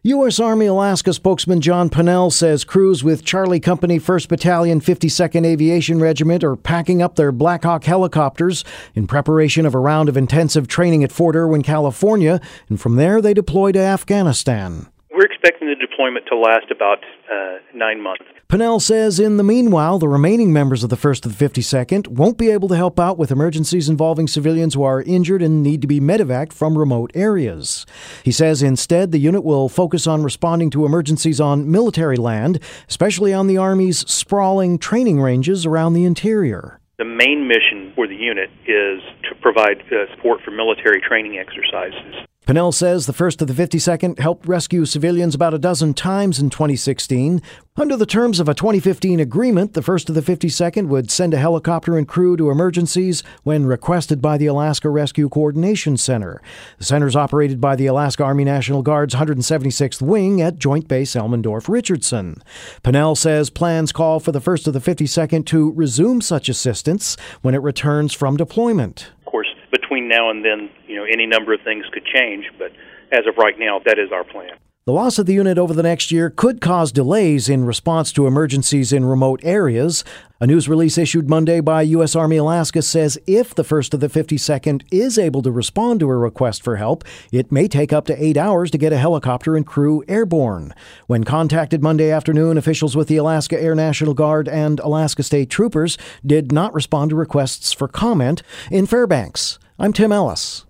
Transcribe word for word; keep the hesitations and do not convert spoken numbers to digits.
U S. Army Alaska spokesman John Pennell says crews with Charlie Company first Battalion, fifty-second Aviation Regiment are packing up their Black Hawk helicopters in preparation of a round of intensive training at Fort Irwin, California, and from there they deploy to Afghanistan. We're expecting the deployment to last about uh, nine months. Pennell says in the meanwhile, the remaining members of the first of the fifty-second won't be able to help out with emergencies involving civilians who are injured and need to be medevaced from remote areas. He says instead the unit will focus on responding to emergencies on military land, especially on the Army's sprawling training ranges around the interior. The main mission for the unit is to provide uh, support for military training exercises. Pennell says the first of the fifty-second helped rescue civilians about a dozen times in twenty sixteen. Under the terms of a twenty fifteen agreement, the first of the fifty-second would send a helicopter and crew to emergencies when requested by the Alaska Rescue Coordination Center. The center is operated by the Alaska Army National Guard's one hundred seventy-sixth Wing at Joint Base Elmendorf-Richardson. Pennell says plans call for the first of the fifty-second to resume such assistance when it returns from deployment. Of course, between now and then, you know, any number of things could change, but as of right now, that is our plan. The loss of the unit over the next year could cause delays in response to emergencies in remote areas. A news release issued Monday by U S. Army Alaska says if the first of the fifty-second is able to respond to a request for help, it may take up to eight hours to get a helicopter and crew airborne. When contacted Monday afternoon, officials with the Alaska Air National Guard and Alaska State Troopers did not respond to requests for comment. In Fairbanks, I'm Tim Ellis.